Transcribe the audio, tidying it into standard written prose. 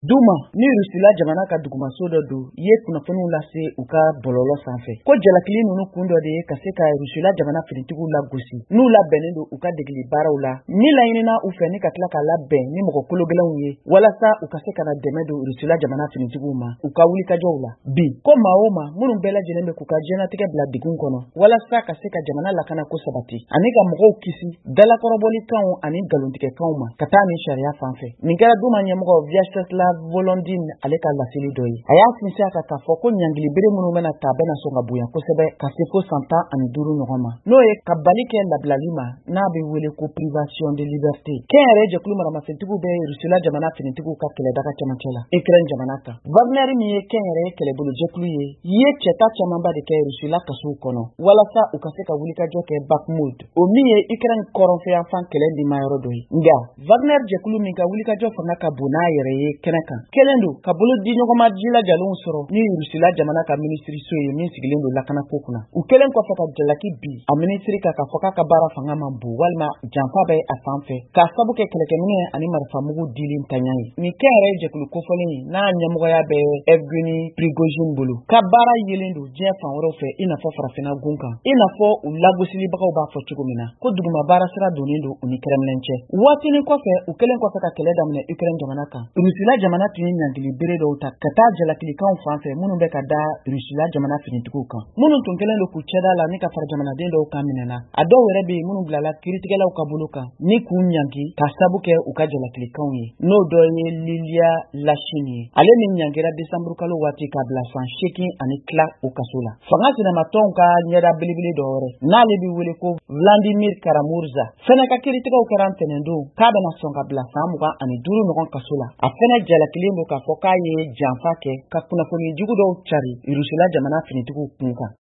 Duma ni Rusila jamana ka dugumaso dɔ don ye kunnafoniw lase u ka bɔlɔlɔ sanfɛ ko jalakili nunu kun dɔ de ka se ka Rusila jamana finitigiw la gosi n'u labɛnnen don u ka degeli baaraw la ni laɲinina u fɛ ni ka tila ka labɛn ni mɔgɔ kologɛlɛnw ye walasa u ka se ka na dɛmɛ don Rusila jamana finitigiw ma u ka wulikajɔw la bi ko maa o maa minnu bɛɛ lajɛlen bɛ k'u ka diɲɛnatigɛ bila digun kɔnɔ walasa ka se ka jamana lakana ko sabati ani ka mɔgɔw kisi dalakɔrɔbɔlikanw ani galontigɛkanw ma ka taa ni sariya fanfɛ nin kɛra Duma ɲɛmɔgɔ Vyacheslav Volodin ale ka laseli dɔ ye a y'a sinsin a ka fɔ ko ɲangilibere minnu bɛna ta bɛna sɔn ka bonya kosɛbɛ ka se fo 115 ɲɔgɔn ma n'o ye ka bali kɛ labilali ma n'a bɛ wele ko privation de liberté kɛnyɛrɛ jɛkulu maramafɛntigiw bɛ Rusila jamana finitigiw ka kɛlɛdaga cɛmancɛ la Ukraine jamana kan Wagner min ye kɛnyɛrɛ kɛlɛbolo jɛkulu ye cɛta camanba de kɛ Rusila kasuw kɔnɔ walasa u ka se ka wulikajɔ kɛ Bakhmut o min ye Ukraine kɔrɔnfɛyanfan kɛlɛ nimayɔrɔ dɔ ye nga Wagner jɛkulu min ka wulikajɔ fanga ka bon n'a yɛrɛ ye kɛnɛ kan kelen don ka bolo di ɲɔgɔnma jilajalenw sɔrɔ ni Rusila jamana ka ministriso ye min sigilen don lakana ko kunna u kelen kɔfɛ ka jalaki bi a ministri ka fɔ k'a ka baara fanga man bon walima janfa bɛ a fan fɛ k'a sabu kɛ kɛlɛkɛminɛ ani marifamugu dilin tanya ye ni kɛnyɛrɛ jɛkulu kofɔlen n'a ɲɛmɔgɔya bɛ Evgeny Prigozhin bolo ka baara yelen don diɲɛ fan wɛrɛw fɛ i n'a fɔ farafinna gun kan i n'a fɔ u lagosilibagaw b'a fɔ cogo min na ko duguma baara sira donnen don u ni Kremlin cɛ waatinin kɔfɛ u kelen kɔfɛ ka kɛlɛ daminɛ Ukraine jamana kan Rusila jamana tun ye ɲangili bere dɔw ta ka taa jalakilikanw fan fɛ minnu bɛ ka da Rusila jamana finitigiw kan minnu tun kelen don k'u cɛda la ni ka fara jamanaden dɔw kan minɛna a dɔw yɛrɛ bɛ yen minnu bilala kiritigɛlaw ka bolo kan ni k'u ɲangi ka sabu kɛ u ka jalakilikanw ye n'o dɔ ye Lilia Lashin ye ale min ɲangira desanburu kalo waati ka bila san 8 ani tila o kaso la fanga sinamatɔnw ka ɲɛda belebele dɔ wɛrɛ n'ale bɛ wele ko Vladimir Karamurza fɛnɛ ka kiritigɛw kɛra ntɛnɛndon k'a bɛna sɔn ka bila san 25 ɲɔgɔn kaso la a fɛnɛ jalakilen don k'a fɔ k'a ye janfa kɛ ka kunnafoni jugu dɔw cari Rusila jamana finitigiw kun kan